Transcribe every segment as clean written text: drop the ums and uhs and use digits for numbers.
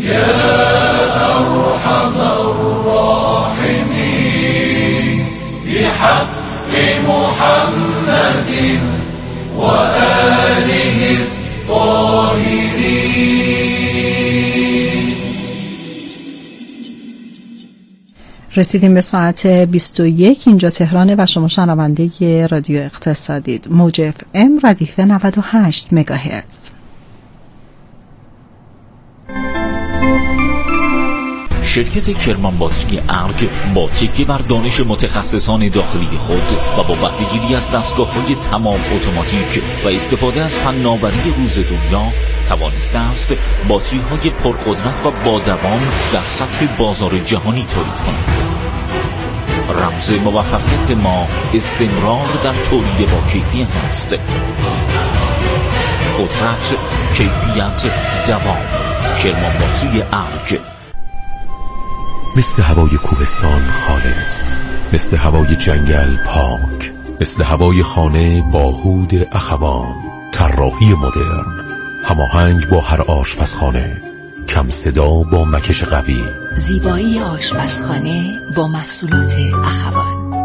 أرحم الراحمين بحق محمد وآله الطاهرين. رسیدیم به ساعت 21. اینجا تهرانه و شما شنونده رادیو اقتصادید. موج FM ردیف 98 مگاهرتز. شرکت کرمان باتری ارگ با تکیه بر دانش متخصصان داخلی خود و با بهره‌گیری از دستگاه‌های تمام اتوماتیک و استفاده از فناوری روز دنیا توانسته است باتری‌های پرقدرت و با دوام در سطح بازار جهانی تولید کند. رمز موفقیت ما استمرار در تولید با کیفیت است. قدرت، کیفیت، دوام. کرمان باتری ارگ. مثل هوای کوهستان خالص، مثل هوای جنگل پاک، مثل هوای خانه با هود اخوان. طراحی مدرن، هماهنگ با هر آشپزخانه، کم صدا با مکش قوی. زیبایی آشپزخانه با محصولات اخوان.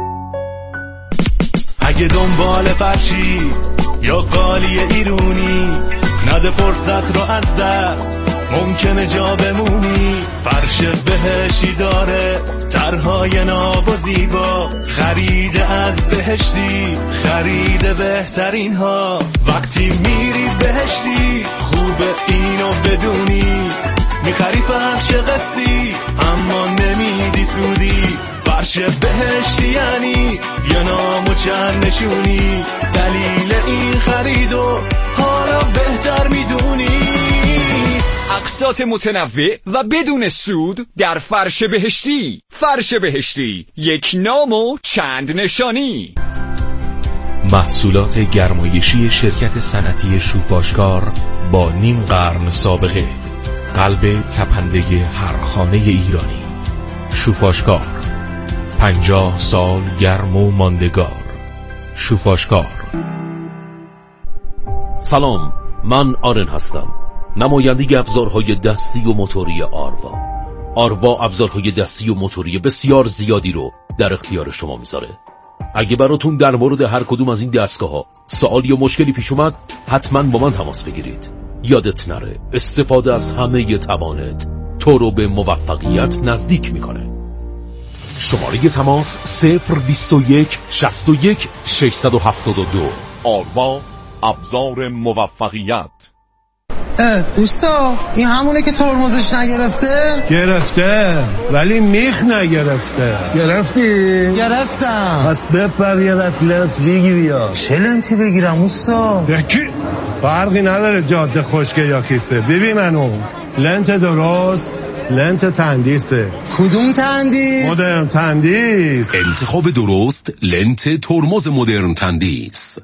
اگه دنبال فرشی یا قالی ایرونی، نده فرصت رو از دست، ممکنه جا بمونی. فرش بهشتی داره طرحهای ناب و زیبا، خرید از بهشتی، خرید بهترین ها. وقتی میری بهشتی خوبه اینو بدونی، میخری فرش قسطی اما نمیدی سودی. فرش بهشتی یعنی یه نام و چند نشونی، دلیل این خریدو حالا بهتر میدونی. اقساط متنوع و بدون سود در فرش بهشتی. فرش بهشتی، یک نام و چند نشانی. محصولات گرمایشی شرکت صنعتی شوفاشکار با نیم قرن سابقه، قلب تپنده هر خانه ایرانی. شوفاشکار، 50 سال گرم و ماندگار. شوفاشکار. سلام، من آرن هستم، نماینده ابزارهای دستی و موتوری آروا ابزارهای دستی و موتوری بسیار زیادی رو در اختیار شما میذاره. اگه براتون در مورد هر کدوم از این دستگاه‌ها سوال یا مشکلی پیش اومد، حتما با من تماس بگیرید. یادت نره استفاده از همه توانت تو رو به موفقیت نزدیک میکنه. شماره تماس 021 61 672. آروا ابزار موفقیت. اوستا این همونه که ترمزش نگرفته؟ گرفته ولی میخ نگرفته. گرفتی؟ گرفتم. پس بپر یه دست لنت بگیری. یا چه لنتی بگیرم اوستا؟ یکی فرقی نداره جاده خشکه یا کیسه. ببین منو لنت درست، لنت تندیسه. کدوم تندیس؟ مدرن تندیس. انتخاب درست، لنت ترمز مدرن تندیس.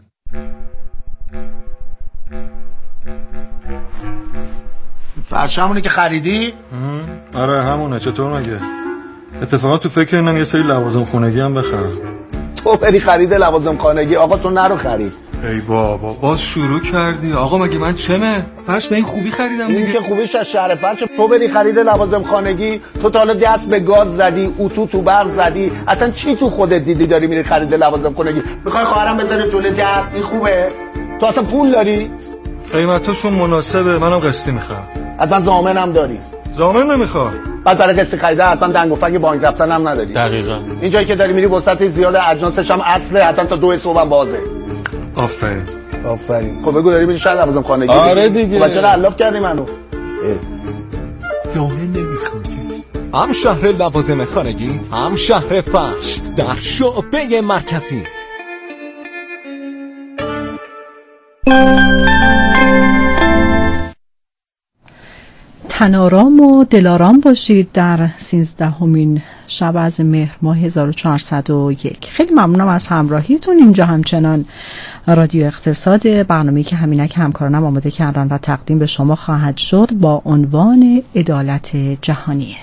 فرش همونه که خریدی؟ آره همونه. چطور مگه؟ اتفاقا تو فکر اینم یه سری لوازم خونگی هم بخرم. تو بری خرید لوازم خانگی؟ آقا تو نرو خرید. ای بابا باز شروع کردی. آقا مگه من چمه؟ فرش به این خوبی خریدم دیگه. این که خوبیش از شهر فرش. تو بری خرید لوازم خانگی، تو تا حالا دست به گاز زدی، اتو تو برق زدی، اصلا چی تو خودت دیدی داری میری خرید لوازم خانگی؟ میخوای خواهرم بذاره جلوی در؟ این خوبه؟ تو اصلا پول داری؟ قیمتاشون مناسبه، منم قسطی میخوام. حتما ضامنم داری؟ ضامن نمیخوام. بعد برای قسط خریده حتما دنگ و فنگ بانک رفتن هم نداری. دقیقاً. این جایی که داری میری وسط زیاد اجناسش هم اصله، حتما تا 2 صبح هم بازه. آفرین. خب بگو داری میری شهر لوازم خانگی؟ آره دیگه. بچه را علاف کردی منو. ضامن نمیخوام. هم شهر لوازم خانگی، هم شهر فرش در شعبه مرکزی. تنارام و دلارام باشید در 13مین شب از مهر ماه 1401. خیلی ممنونم از همراهیتون. اینجا همچنان رادیو اقتصاد، برنامه‌ای که همینک همکارانم آماده کردن و تقدیم به شما خواهد شد با عنوان عدالت جهانیه.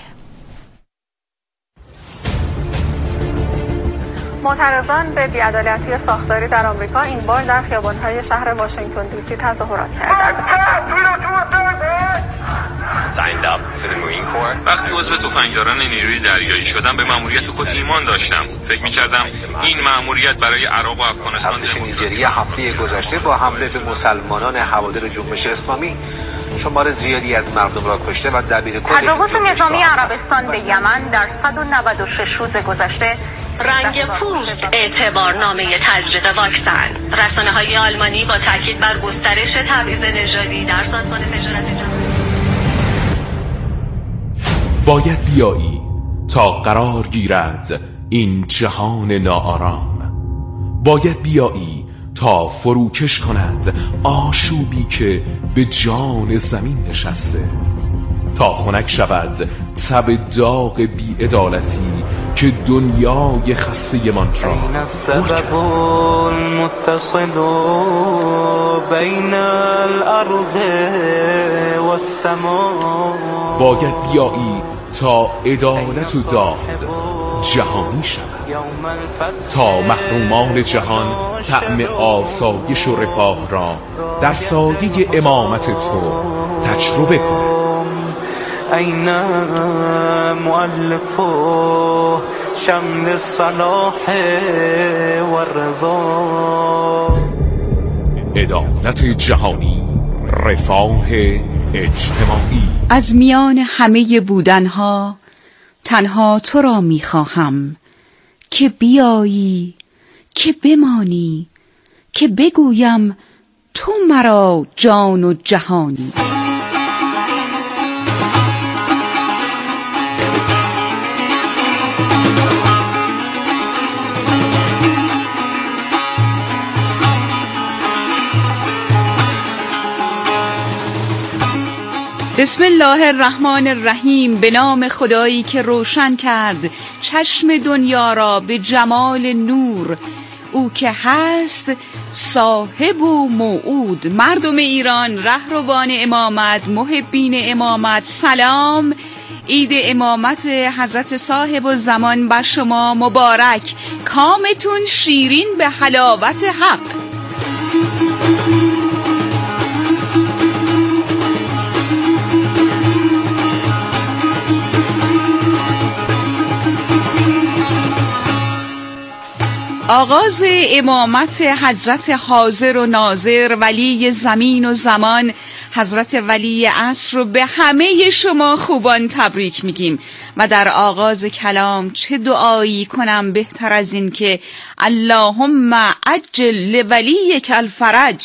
معترضان به بی‌عدالتی ساختاری در آمریکا این بار در خیابان‌های شهر واشنگتن دی سی تظاهرات کردند. وقتی عضو تفنگداران نیروی دریایی شدم به مأموریت خود ایمان داشتم. فکر می‌کردم این مأموریت برای عراق و افغانستان نیجریه هفته گذشته با حمله به مسلمانان هوادار جنبش اسلامی شمار زیادی از مردم را کشته و دبیرکل تجاوز نظامی عربستان به یمن در 196 روز گذشته رنگ پوست اعتبارنامه تزریق واکسن. رسانه‌های آلمانی با تاکید بر گسترش تبعیض نژادی در سازمان تجارت جهانی. باید بیایی تا قرار گیرد این جهان ناآرام. باید بیایی تا فروکش کند آشوبی که به جان زمین نشسته، تا خنک شود تب داغ بی‌عدالتی که دنیای خسته من را السبب المتصل بین الارض والسماء. باید بیایی تا عدالت و داد جهانی شود، تا محرومان جهان طعم آسایش و رفاه را در سایه امامت تو تجربه کنند. این مؤلف شمل الصلاح والرضا. عدالت جهانی، رفاه اجتماعی. از میان همه بودنها تنها تو را میخواهم که بیایی، که بمانی، که بگویم تو مرا جان و جهانی. بسم الله الرحمن الرحیم. به نام خدایی که روشن کرد چشم دنیا را به جمال نور، او که هست صاحب و موعود. مردم ایران، رهروان امامت، محبین امامت، سلام. عید امامت حضرت صاحب الزمان بر شما مبارک. کامتون شیرین به حلاوت حق. آغاز امامت حضرت حاضر و ناظر ولی زمین و زمان حضرت ولی عصر رو به همه شما خوبان تبریک میگیم و در آغاز کلام چه دعایی کنم بهتر از این که اللهم عجل لولیک الفرج.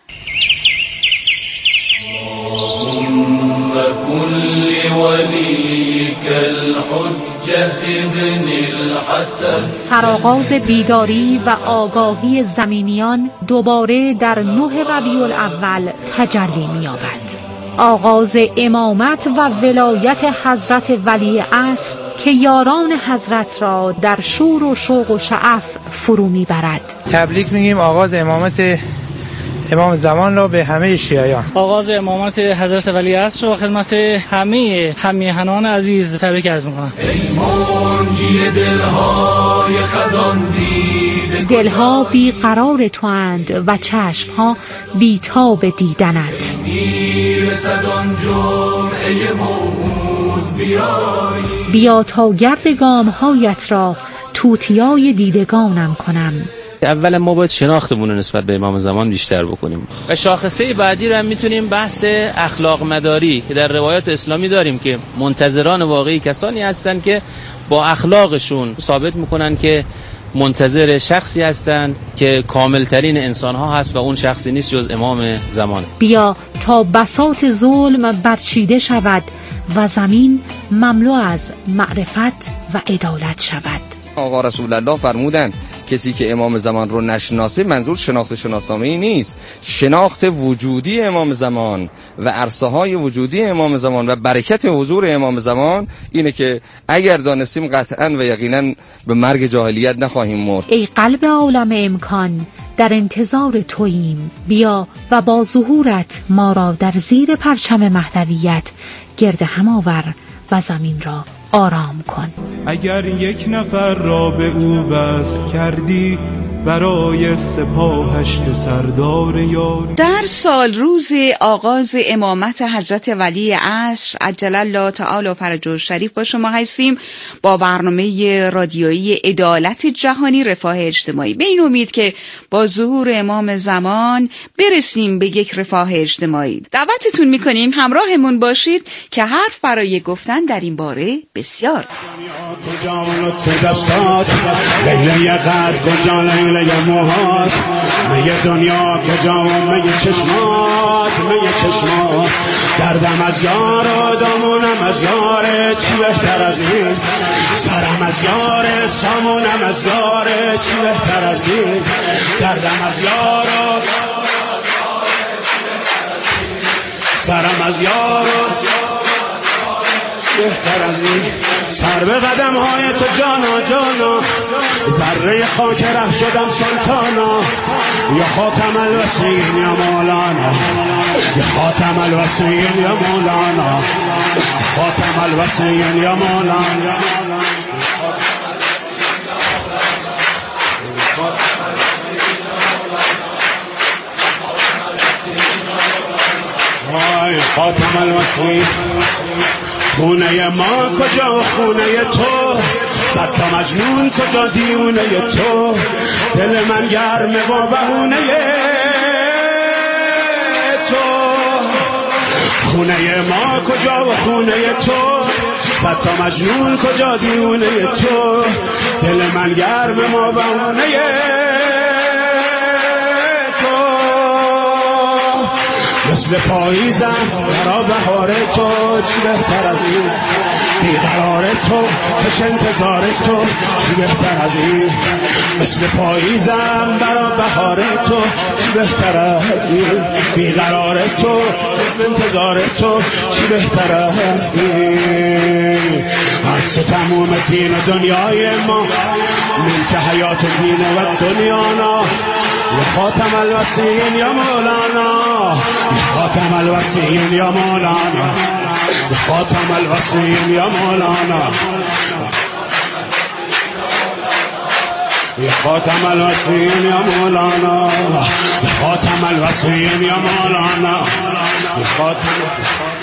اللهم كن لولیک الحجة ابن الحسن. سرآغاز بیداری و آگاهی زمینیان دوباره در 9 ربیع الاول تجلی می‌یابد. آغاز امامت و ولایت حضرت ولی عصر که یاران حضرت را در شور و شوق و شعف فرو میبرد. تبریک میگیم آغاز امامت امام زمان را به همه شیعیان. آغاز امامت حضرت ولی عصر و خدمت همه همیهنان عزیز تبریک عرض می‌کنم. ای منجی دلهای خزان دیده، دلها بیقرار تواند و چشمها بیتاب دیدنت. میرسد آن جمعه موعود، بیایی بیا تا گرد گامهایت را توتیای دیدگانم کنم. اولا ما باید شناختمون رو نسبت به امام زمان بیشتر بکنیم و شاخصه بعدی رو هم میتونیم بحث اخلاق مداری که در روایات اسلامی داریم که منتظران واقعی کسانی هستند که با اخلاقشون ثابت میکنن که منتظر شخصی هستند که کاملترین انسان ها هست و اون شخصی نیست جز امام زمان. بیا تا بساط ظلم برچیده شود و زمین مملو از معرفت و عدالت شود. آقا رسول الله فرمودند کسی که امام زمان رو نشناسه، منظور شناخت شناسنامه‌ای نیست، شناخت وجودی امام زمان و عرصه های وجودی امام زمان و برکت حضور امام زمان اینه که اگر دانستیم قطعا و یقینا به مرگ جاهلیت نخواهیم مرد. ای قلب عالم امکان، در انتظار توییم. بیا و با ظهورت ما را در زیر پرچم مهدویت گرد هم آور و زمین را آرام کن. اگر یک نفر را به او وصل کردی، برای سپاهش به سردار یاری. در سال روز آغاز امامت حضرت ولی عصر عجل الله تعالی فرجه شریف با شما هستیم با برنامه رادیویی عدالت جهانی رفاه اجتماعی، به این امید که با ظهور امام زمان برسیم به یک رفاه اجتماعی. دعوتتون میکنیم همراهمون باشید که حرف برای گفتن در این باره بسیار. کجا لطف دستات لیله قد کجا لیله موهات میه دنیا کجا میه چشمات دردم از یار و دامونم از یار چی بهتر از این سرم از یار سامونم از یار چی بهتر از این دردم از یار و سرم از یار بهتر از این سر به قدم های تو جانا ذره خاک ره شدم سلطانا یا خاتم الوسیین یا مولانا یا خاتم الوسیین یا مولانا خاتم الوسیین یا مولانا خاتم الوسیین خونه ما کجا خونه تو صد تا مجنون کجا دیونه تو دل من گرمه با بهونه تو خونه ما کجا و خونه تو صد تا مجنون کجا دیونه تو دل من گرمه با بهونه مثل پاییزم برا بهار تو چی بهتر از این بیقرار تو کش انتظار تو چی بهتر از این مثل پاییزم برا بهار تو چی بهتر از این بیقرار تو انتظار تو چی بهتر از این از تو تموم دین و دنیای ما من که حیات دین و دنیانا یا خاتم الوسیین یا مولانا یا خاتم الوسیین یا مولانا یا خاتم الوسیین یا مولانا یا خاتم الوسیین یا مولانا یا خاتم الوسیین یا مولانا یا خاتم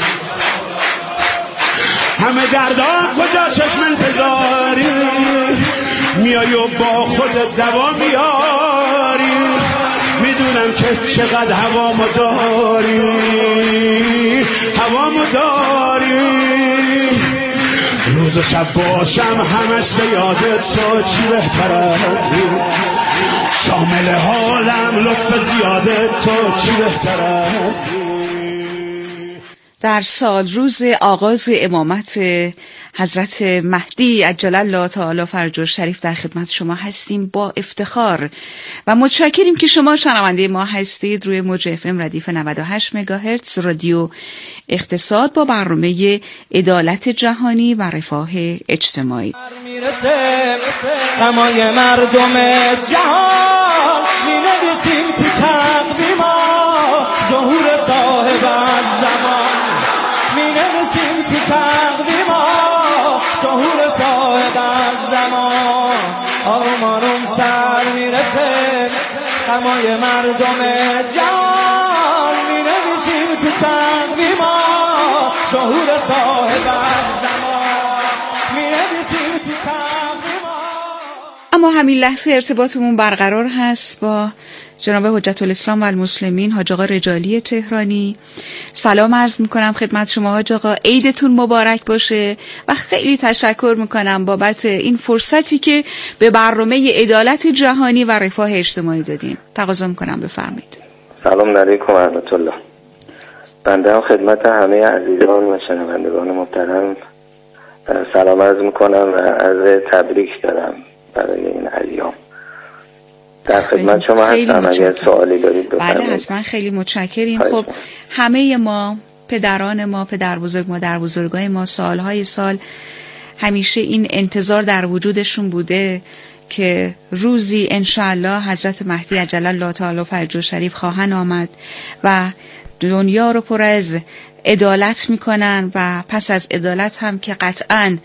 همه دردان کجا چشم انتظاری میای و با خود دوا میاری میدونم که چقدر هوامو داری روز و شب باشم همش به یاد تو چی بهتر از این شامل حالم لطف زیاده تو چی بهتر از در سال روز آغاز امامت حضرت مهدی عجل الله تعالی فرجه شریف در خدمت شما هستیم با افتخار و متشکریم که شما شنونده ما هستید روی موج اف ام ردیف 98 مگاهرتز رادیو اقتصاد با برنامه عدالت جهانی و رفاه اجتماعی. میرسه غمای مردم جهان مینویسیم تو تقویما ظهور صاحب الزمان مینویسیم تو تقویما ظهور صاحب الزمان آروم آروم سر میرسه غمای مردم جهان مینویسیم تو تقویما ظهور صاحب الزمان مینویسیم تو تقویما. اما همین لحظه ارتباطمون برقرار هست با جناب حجت الاسلام و المسلمین حاج آقا رجالی تهرانی. سلام عرض میکنم خدمت شما حاج آقا، عیدتون مبارک باشه و خیلی تشکر میکنم بابت این فرصتی که به برنامه عدالت جهانی و رفاه اجتماعی دادین. تقاضا میکنم بفرمایید. سلام علیکم و رحمت الله. بنده هم خدمت همه عزیزان و شنوندگان محترم سلام عرض میکنم و عرض تبریک دارم برای این ایام. در خدمت شما هستم اگر سوالی دارید بفرمایید. بله حتما، خیلی متشکریم. خب همه ما پدران ما پدر بزرگ مادر بزرگای ما سالهای سال همیشه این انتظار در وجودشون بوده که روزی انشاءالله حضرت مهدی عجل الله تعالی فرجه شریف خواهند آمد و دنیا رو پر از عدالت میکنن و پس از عدالت هم که قطعاً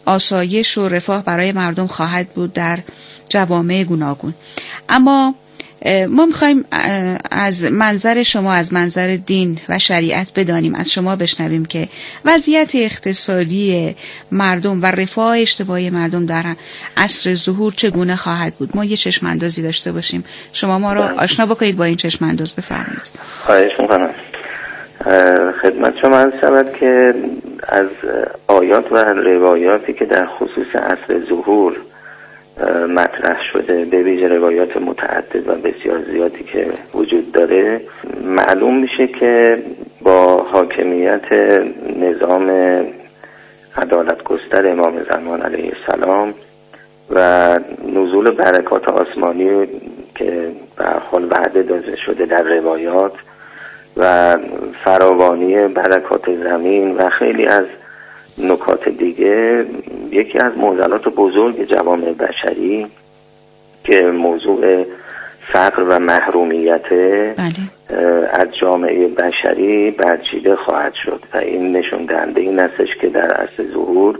آسایش و رفاه برای مردم خواهد بود در جوامع گوناگون. اما ما میخوایم از منظر شما، از منظر دین و شریعت بدانیم، از شما بشنویم که وضعیت اقتصادی مردم و رفاه اجتماعی مردم در عصر ظهور چگونه خواهد بود. ما یه چشم اندازی داشته باشیم، شما ما رو آشنا بکنید با این چشم انداز. بفرمایید. خواهش میکنم. خدمت شما عرض شود که از آیات و روایاتی که در خصوص عصر ظهور مطرح شده، به ویژه روایات متعدد و بسیار زیادی که وجود داره، معلوم میشه که با حاکمیت نظام عدالت گستر امام زمان علیه السلام و نزول برکات آسمانی که به هر حال وعده داده شده در روایات و فراوانی برکات زمین و خیلی از نکات دیگه، یکی از معضلات بزرگ جوامع بشری که موضوع فقر و محرومیت از جامعه بشری برچیده خواهد شد و این نشون دهنده این استش که در عصر ظهور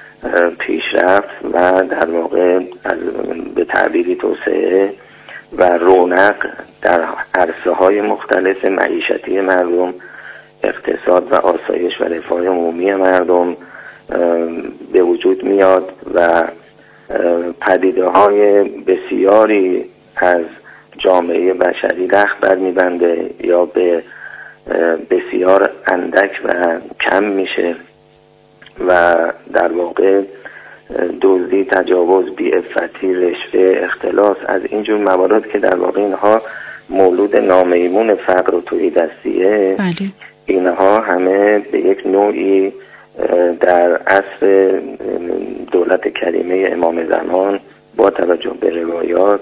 پیشرفت و در واقع به تعبیری توسعه و رونق در عرصه های مختلف معیشتی مردم، اقتصاد و آسایش و رفاه عمومی مردم به وجود میاد و پدیده های بسیاری از جامعه بشری رخت بر میبنده یا به بسیار اندک و کم میشه و در واقع دزدی، تجاوز، بی‌عفتی، رشوه، اختلاس، از اینجور موارد که در واقع اینها مولود نامیمون فقر و تهیدستیه، اینها همه به یک نوعی در عصر دولت کریمه امام زمان با توجه به روایات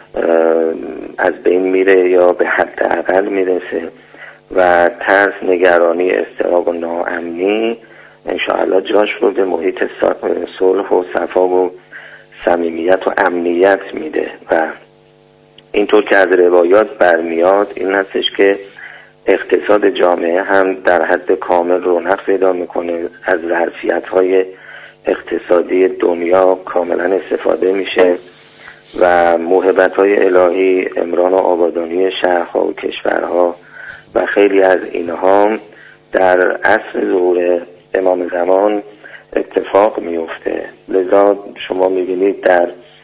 از بین میره یا به حداقل میرسه و ترس، نگرانی، اضطراب و ناامنی انشاءالله جاش رو به محیط صلح و صفا و صمیمیت و امنیت میده و اینطور که از روایات برمیاد این هستش که اقتصاد جامعه هم در حد کامل رونق پیدا میکنه، از ظرفیت‌های اقتصادی دنیا کاملا استفاده میشه و موهبت‌های الهی، عمران و آبادانی شهرها و کشورها و خیلی از اینها در عصر ظهور امام زمان اتفاق میفته. لذا شما میبینید در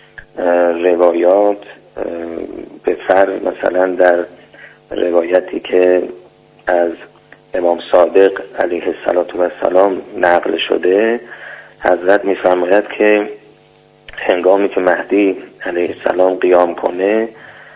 روایات به فرض مثلا در روایتی که از امام صادق علیه السلام نقل شده، حضرت میفرماید که هنگامی که مهدی علیه السلام قیام کنه،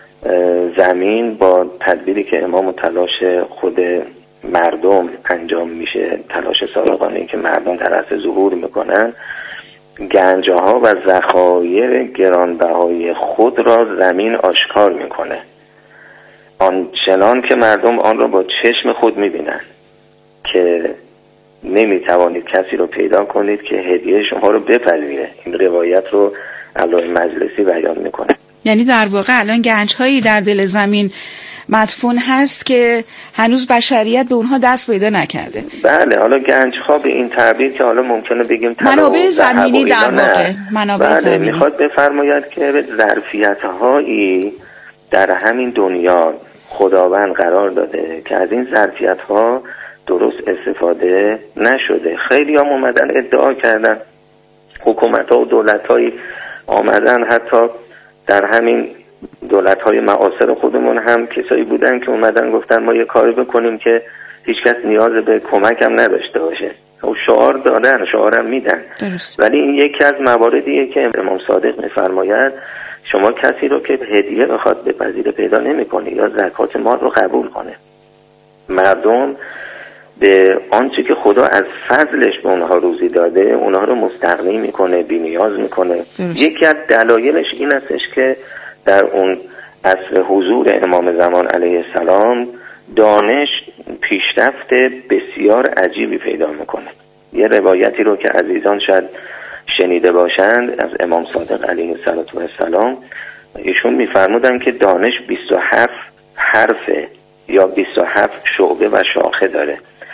زمین با تدبیری که امام و تلاش خود مردم انجام میشه، تلاش صادقانه که مردم در عصر ظهور میکنن، گنجها و ذخایر گرانبهای خود را زمین آشکار میکنه، آنچنان که مردم آن را با چشم خود میبینن که نمیتوانید کسی رو پیدا کنید که هدیه شما رو بپذیره. این روایت رو علامه مجلسی بیان میکنه. یعنی در واقع الان گنج‌هایی در دل زمین مدفون هست که هنوز بشریت به اونها دست پیدا نکرده. بله، حالا گنج‌ها به این تعبیر که حالا ممکنه بگیم منابع زمینی در واقع، منابع زمینی. میخواد بفرماید که ظرفیت‌هایی در همین دنیا خداوند قرار داده که از این ظرفیت‌ها درست استفاده نشده. خیلی هم اومدن ادعا کردن، حکومت‌ها و دولت‌هایی آمدن، حتی در همین دولت‌های معاصر خودمون هم کسایی بودن که اومدن گفتن ما یه کاری بکنیم که هیچکس نیاز به کمک هم نداشته باشه. و شعار دادن، شعارم میدن. ولی این یکی از مواردیه که امام صادق میفرماید شما کسی رو که هدیه بخواد بپذیره پیدا نمی‌کنی یا زکات مال رو قبول کنه. مردم به آنچه که خدا از فضلش به اونها روزی داده اونها رو مستغنی میکنه، بی نیاز میکنه. یکی از دلایلش این استش که در اون عصر حضور امام زمان علیه السلام دانش پیشرفت بسیار عجیبی پیدا میکنه. یه روایتی رو که عزیزان شاید شنیده باشند از امام صادق علیه السلام، ایشون میفرمودن که دانش 27 حرفه یا 27 شعبه و شاخه داره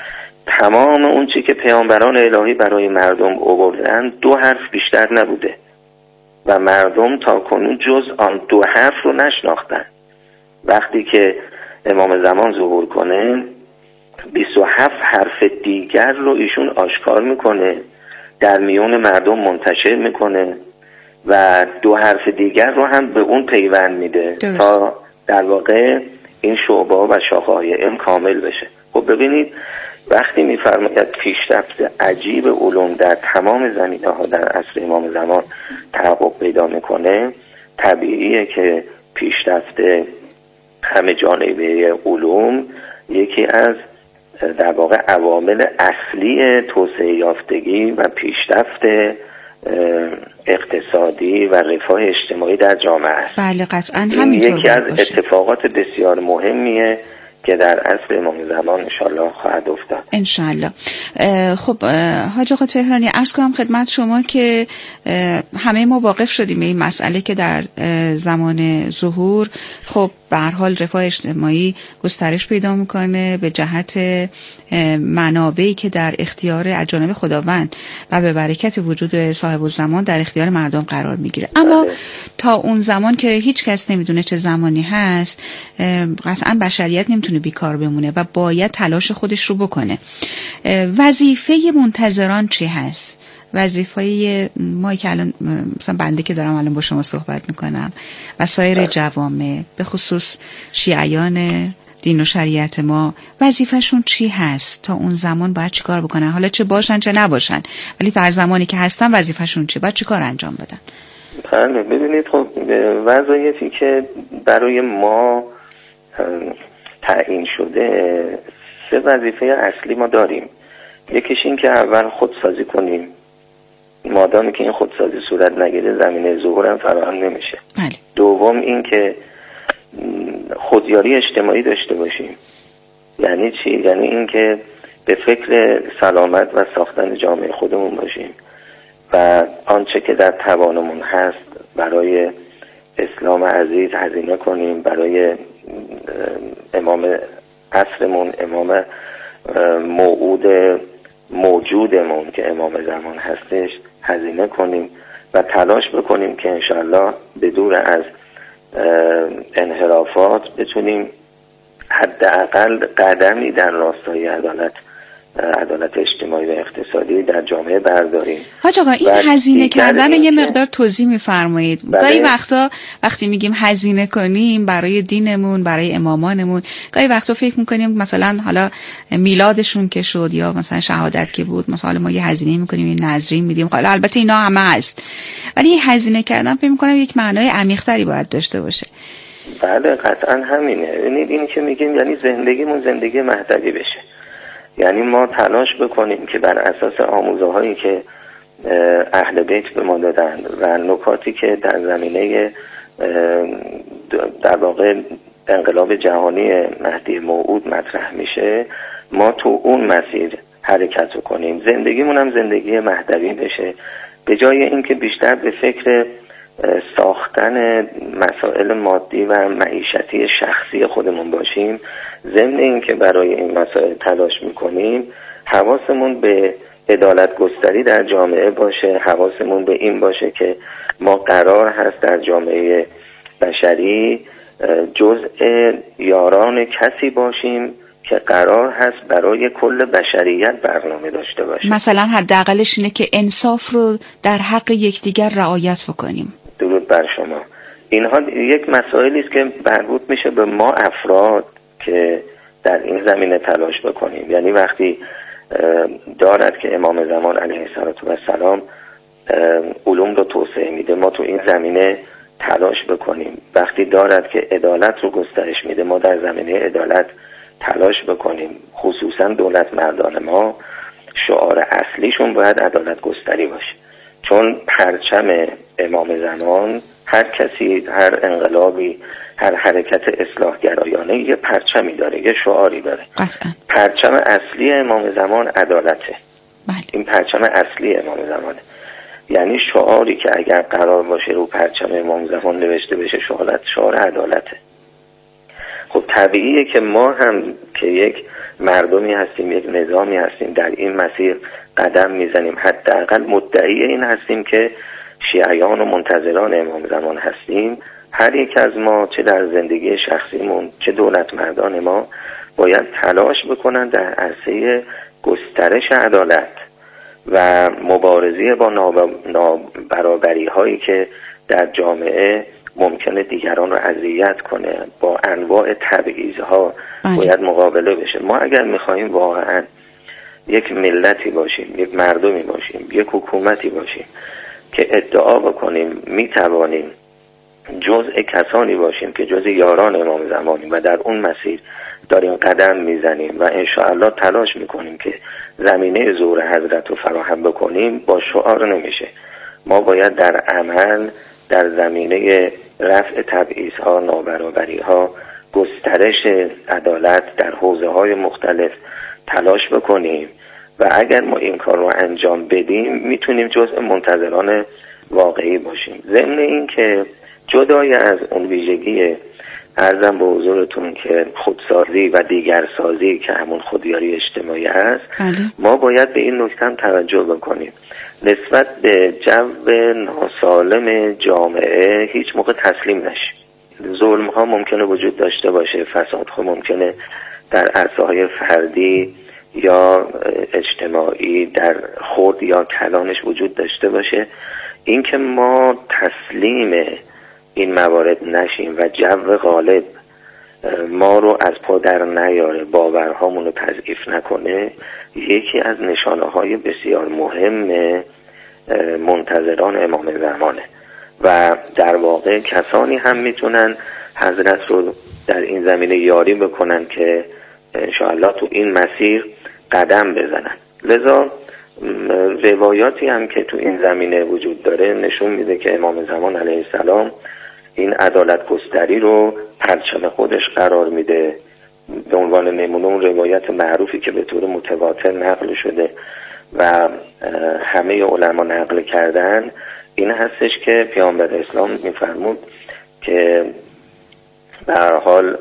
تمام اون چی که پیامبران الهی برای مردم آوردن 2 حرف بیشتر نبوده و مردم تا کنون جز آن 2 حرف رو نشناختن. وقتی که امام زمان ظهور کنه 27 حرف دیگر رو ایشون آشکار میکنه، در میون مردم منتشر میکنه و 2 حرف دیگر رو هم به اون پیوند میده تا در واقع این شعبه و شاخه‌های علم کامل بشه. خب ببینید وقتی میفرماید پیشرفت عجیب علوم در تمام زمینه‌ها در عصر امام زمان تحقق پیدا میکنه، طبیعیه که پیشرفت همه جانبه علوم یکی از در واقع عوامل اصلی توسعه یافتگی و پیشرفت اقتصادی و رفاه اجتماعی در جامعه است. بله قطعاً همینطور یکی از اتفاقات بسیار مهمیه که در عصر امام زمان انشالله خواهد افتاد. انشالله. خب حاج آقا تهرانی، عرض کنم خدمت شما که همه ما واقف شدیم به این مسئله که در زمان ظهور خب به هر حال رفاه اجتماعی گسترش پیدا میکنه به جهت منابعی که در اختیار اجانب خداوند و به برکت وجود صاحب الزمان در اختیار مردم قرار میگیره. اما تا اون زمان که هیچ کس نمیدونه چه زمانی هست، قطعا بشریت نمیتونه بیکار بمونه و باید تلاش خودش رو بکنه. وظیفه منتظران چی هست؟ وظیفه ما که الان مثلا بنده که دارم الان با شما صحبت میکنم و سایر جوامع به خصوص شیعیان دین و شریعت ما، وظیفهشون چی هست؟ تا اون زمان باید چی کار بکنن؟ حالا چه باشن چه نباشن، ولی در زمانی که هستن وظیفهشون چی؟ باید چی کار انجام بدن؟ بله ببینید خب وظایفی که برای ما تعیین شده 3 وظیفه اصلی ما داریم. یکیش این که اول خودسازی کنیم، مادامی که این خودسازی صورت نگیره زمینه ظهور هم فراهم نمیشه. بله. دوم این که خودیاری اجتماعی داشته باشیم. یعنی چی؟ یعنی این که به فکر سلامت و ساختن جامعه خودمون باشیم و آنچه که در توانمون هست برای اسلام عزیز هزینه کنیم، برای امام عصرمون، امام موعود موجودمون که امام زمان هستش هزینه کنیم و تلاش بکنیم که انشالله به دور از انحرافات بتونیم حداقل قدمی در راستای عدالت اجتماعی و اقتصادی در جامعه برداریم. حاج آقا این هزینه کردن یه مقدار توضیح می‌فرمایید؟ گاهی وقتا وقتی میگیم هزینه کنیم برای دینمون، برای امامانمون، گاهی وقتا فکر می‌کنیم مثلا حالا میلادشون که شد یا مثلا شهادت که بود، مثلا ما یه هزینه می‌کنیم، یه نذری میدیم. حالا البته اینا همه هست، ولی این هزینه کردن فکر می‌کنم یک معنای عمیق‌تری باید داشته باشه. بله قطعاً همینه. ببینید این که میگیم یعنی زندگیمون زندگی مهدوی بشه. یعنی ما تلاش بکنیم که بر اساس آموزه‌هایی که اهل بیت به ما دادن و نکاتی که در زمینه در واقع انقلاب جهانی مهدی موعود مطرح میشه، ما تو اون مسیر حرکت رو کنیم، زندگیمون هم زندگی مهدوی بشه، به جای اینکه بیشتر به فکر ساختن مسائل مادی و معیشتی شخصی خودمون باشیم. ضمن این که برای این مسائل تلاش میکنیم، حواسمون به عدالت گستری در جامعه باشه، حواسمون به این باشه که ما قرار هست در جامعه بشری جزء یاران کسی باشیم که قرار هست برای کل بشریت برنامه داشته باشیم. مثلا حداقلش اینه که انصاف رو در حق یکدیگر رعایت بکنیم. درود بر شما. اینها یک مسائلی است که مربوط میشه به ما افراد که در این زمینه تلاش بکنیم. یعنی وقتی دارد که امام زمان علیه السلام علوم رو توسعه میده، ما تو این زمینه تلاش بکنیم. وقتی دارد که عدالت رو گسترش میده، ما در زمینه عدالت تلاش بکنیم. خصوصا دولت مردان ما شعار اصلیشون باید عدالت گستری باشه، چون پرچم امام زمان، هر کسی، هر انقلابی، هر حرکت اصلاح گرایانه یه پرچمی داره، یه شعاری داره. قطعا. پرچم اصلی امام زمان عدالته. بله. این پرچم اصلی امام زمانه. یعنی شعاری که اگر قرار باشه رو پرچم امام زمان نوشته بشه شعار عدالته. خب طبیعیه که ما هم که یک مردمی هستیم، یک نظامی هستیم، در این مسیر قدم میزنیم. حداقل مدعی این هستیم که شیعیان و منتظران امام زمان هستیم. هر یک از ما چه در زندگی شخصیمون چه دولت مردان ما باید تلاش بکنن در عرصه گسترش عدالت و مبارزه با نابرابری هایی که در جامعه ممکنه دیگران رو اذیت کنه، با انواع تبعیض‌ها باید مقابله بشه. ما اگر میخواهیم واقعا یک ملتی باشیم، یک مردمی باشیم، یک حکومتی باشیم که ادعا بکنیم میتوانیم جزء کسانی باشیم که جزء یاران امام زمانیم و در اون مسیر داریم قدم میزنیم و انشاءالله تلاش میکنیم که زمینه ظهور حضرت رو فراهم بکنیم، با شعار نمیشه. ما باید در عمل در زمینه رفع تبعیض‌ها، نابرابری‌ها، گسترش عدالت در حوزه‌های مختلف تلاش بکنیم و اگر ما این کار رو انجام بدیم میتونیم جزء منتظران واقعی باشیم. ضمن این که جدای از اون ویژگی عرضم به حضورتون که خودسازی و دیگرسازی که همون خودیاری اجتماعی است، ما باید به این نکته هم توجه بکنیم. نسبت به جو ناسالم جامعه هیچ موقع تسلیم نشیم. ظلم ها ممکنه وجود داشته باشه، فساد ها ممکنه در عرصه های فردی یا اجتماعی در خرد یا کلانش وجود داشته باشه. اینکه ما تسلیم این موارد نشیم و جو غالب ما رو از پا در نیاره، باورهامون رو تضعیف نکنه، یکی از نشانه های بسیار مهم منتظران امام زمانه و در واقع کسانی هم میتونن حضرت رو در این زمینه یاری بکنن که انشاءالله تو این مسیر قدم بزنن. لذا روایاتی هم که تو این زمینه وجود داره نشون میده که امام زمان علیه السلام این عدالت گستری رو پرچم خودش قرار میده. به عنوان نمونه اون روایت معروفی که به طور متواتر نقل شده و همه علما نقل کردن این هستش که پیامبر اسلام میفرمود که به هر حال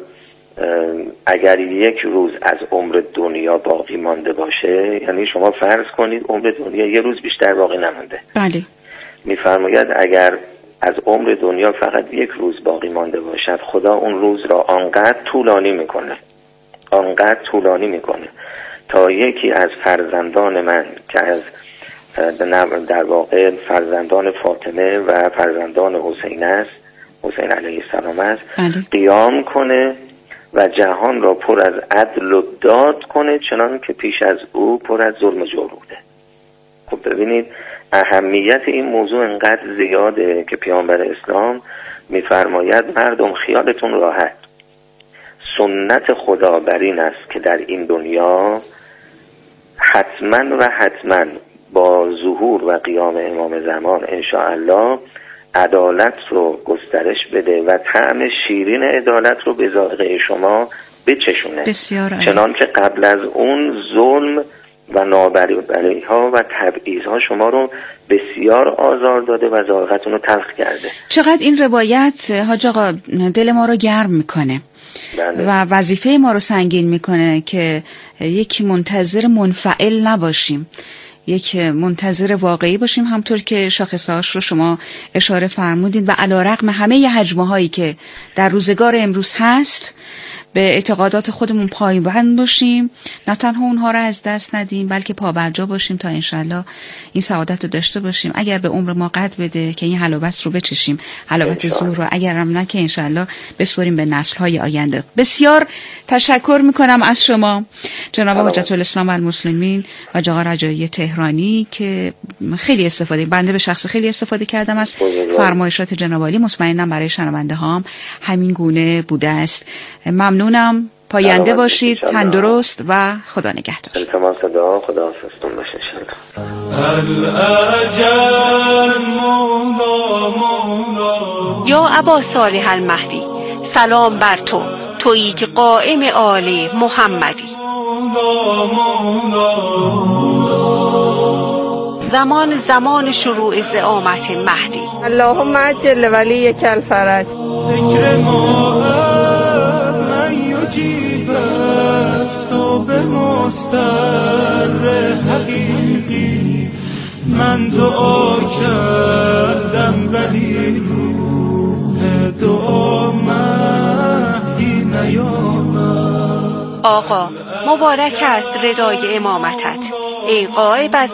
اگر یک روز از عمر دنیا باقی مانده باشه، یعنی شما فرض کنید عمر دنیا یه روز بیشتر باقی نمونده، بله، میفرماید اگر از عمر دنیا فقط یک روز باقی مانده باشد، خدا اون روز را آنقدر طولانی میکنه تا یکی از فرزندان من که از در واقع فرزندان فاطمه و فرزندان حسین است، حسین علیه السلام است، قیام کنه و جهان را پر از عدل و داد کنه چنان که پیش از او پر از ظلم و جور بوده. خب ببینید اهمیت این موضوع انقدر زیاده که پیامبر اسلام میفرماید مردم خیالتون راحت، سنت خدا بر این است که در این دنیا حتما با ظهور و قیام امام زمان انشاءالله عدالت رو گسترش بده و طعم شیرین عدالت رو به ذائقه شما بچشونه، چنان که قبل از اون ظلم و نابرابری ها و تبعیض ها شما رو بسیار آزار داده و ذائقتون رو تلخ کرده. چقدر این روایت حاج آقا دل ما رو گرم میکنه و وظیفه ما رو سنگین میکنه که یک منتظر منفعل نباشیم، یک منتظر واقعی باشیم، همطور که شاخصه‌هاش رو شما اشاره فرمودید و علی‌رغم همه هجمه‌هایی که در روزگار امروز هست به اعتقادات خودمون پایبند باشیم، نه تنها اونها رو از دست ندیم بلکه پابرجا باشیم تا انشالله این سعادت رو داشته باشیم. اگر به عمر ما قد بده که این حلاوت رو بچشیم، حلاوت ظهور رو، اگر هم نه که انشالله بسپاریم به نسل‌های آینده. بسیار تشکر میکنم از شما جناب حجت الاسلام و المسلمین حاج آقا رجایی تهرانی که خیلی بنده به شخص خیلی استفاده کردم از فرمایشات جناب عالی. مطمئنم برای شنونده هام همین گونه بوده است. ممنونم، پاینده باشید، تندرست و خدا نگهدار. التماس دعا، خدا حافظتون باشه. یا ابا صالح المهدی، سلام بر تو، تویی که قائم آل محمدی. زمان شروع زعامت مهدی. اللهم عجل ولی کل فرج. مستر حقیقی من دعا کردم ولی روح دعا مهدی نیامد. آقا مبارک است ردای امامتت ای غایب از